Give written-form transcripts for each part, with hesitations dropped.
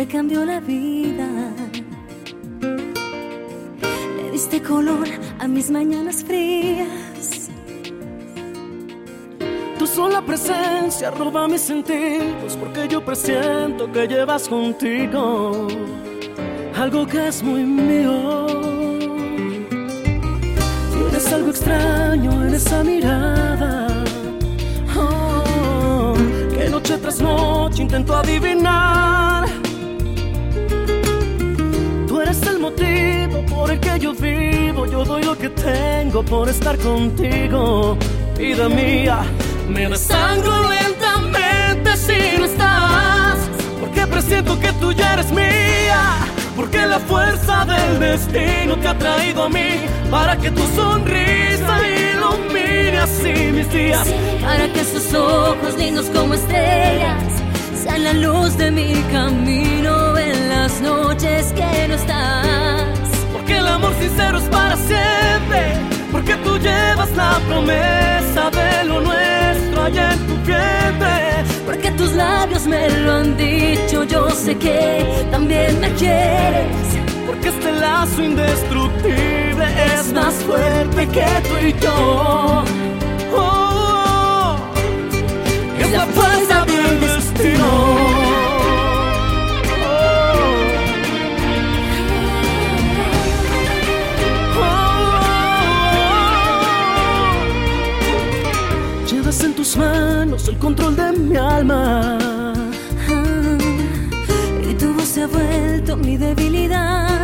cambió la vida. Le diste color a mis mañanas frías. Tu sola presencia roba mis sentidos, porque yo presiento que llevas contigo algo que es muy mío. Tienes algo extraño en esa mirada, que noche tras noche intento adivinar. Tú eres el motivo por el que yo vivo. Yo doy lo que tengo por estar contigo, vida mía. Me desangro lentamente si no estás, porque presiento que tú ya eres mía, porque la fuerza del destino te ha traído a mí, para que tu sonrisa ilumine así mis días, para que esos ojos lindos como estrellas sean la luz de mi camino en las noches que no estás. Porque el amor sincero es para siempre, porque tú llevas la promesa de lo nuestro allá en tu vientre. Porque tus labios me lo han dicho, yo sé que también me quieres. Porque este lazo indestructible es más fuerte que tú y yo. Es la fuerza del destino. Llevas en tus manos el control de mi alma, y tu voz se ha vuelto mi debilidad.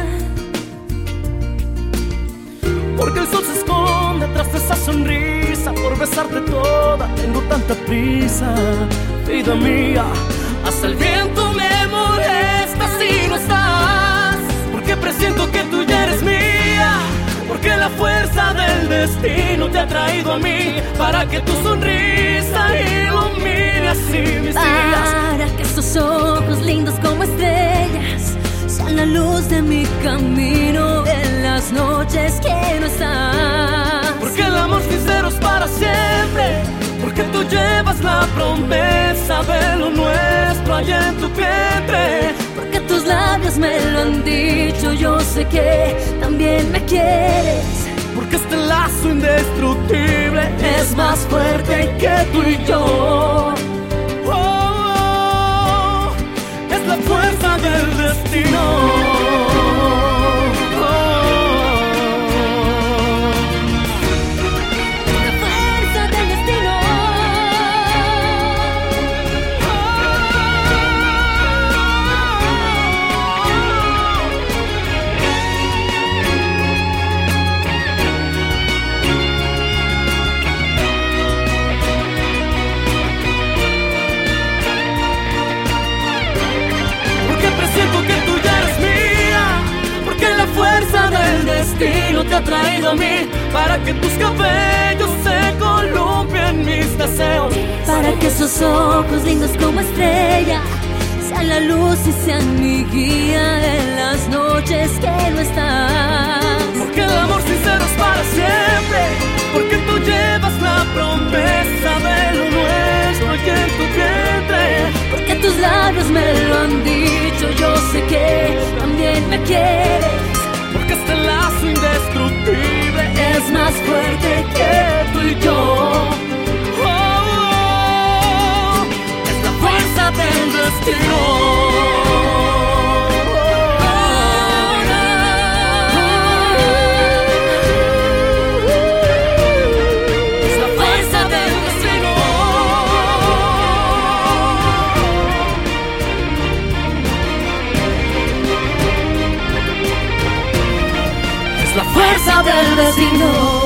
Porque el sol se esconde tras esa sonrisa, por besarte toda tengo tanta prisa, vida mía. Hasta el viento me molesta si no estás, porque presiento que tú ya eres mía, porque la fuerza del destino te ha traído a mí, para que tu sonrisa ilumine así mis días, para que esos ojos lindos como estrellas sean la luz de mi camino en las noches que no estás. Porque el amor sincero es para siempre, porque tú llevas la promesa de lo nuestro allá en tu vientre. Porque tus labios me lo han dicho, yo sé que también me quieres. Porque este lazo indestructible es más fuerte que tú y yo. Es la fuerza del destino. El destino te ha traído a mí, para que tus cabellos se columpien mis deseos, para que esos ojos lindos como estrella sean la luz y sean mi guía en las noches que no estás. Porque el amor sincero es para siempre, porque tú llevas la promesa de lo nuestro aquí en tu vientre. Porque tus labios me lo han dicho, yo sé que también me quieres. Porque este lazo indestructible es más fuerte que tú y yo. Es la fuerza del destino. Es la fuerza del destino. La fuerza del destino.